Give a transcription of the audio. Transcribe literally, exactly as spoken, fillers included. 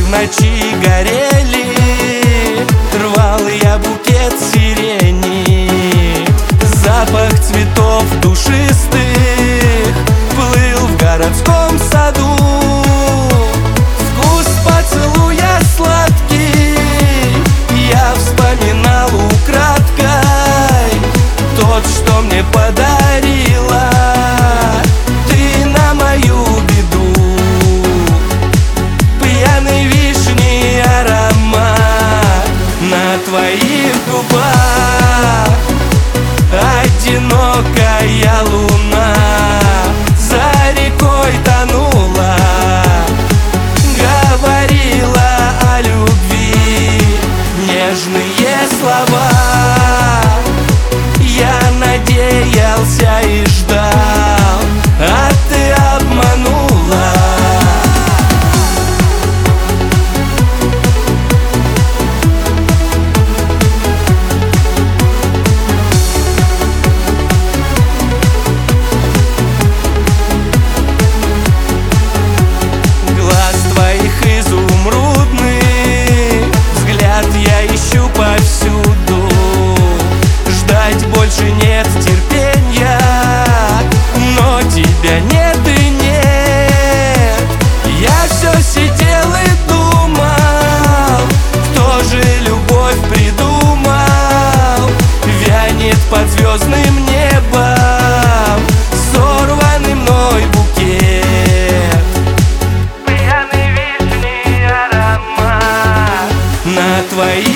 ночи горели, рвал я букет сирени. Запах цветов душистых плыл в городском саду. Вкус поцелуя сладкий я вспоминал украдкой. Тот, что мне подарила ты на мою беду. Пьяной вишни аромат на твоих губах. Одинокая луна за рекой тонула, говорила о любви нежные слова. Я надеялся и ждал, а ты обманула. Глаз твоих изумрудный, взгляд я ищу повсюду. Ждать больше нет терпения, но тебя нет и нет. Я все сидел и думал, кто же любовь придумал. Вянет под звездным небом сорванный мной букет. Пьяный вишни аромат на твоих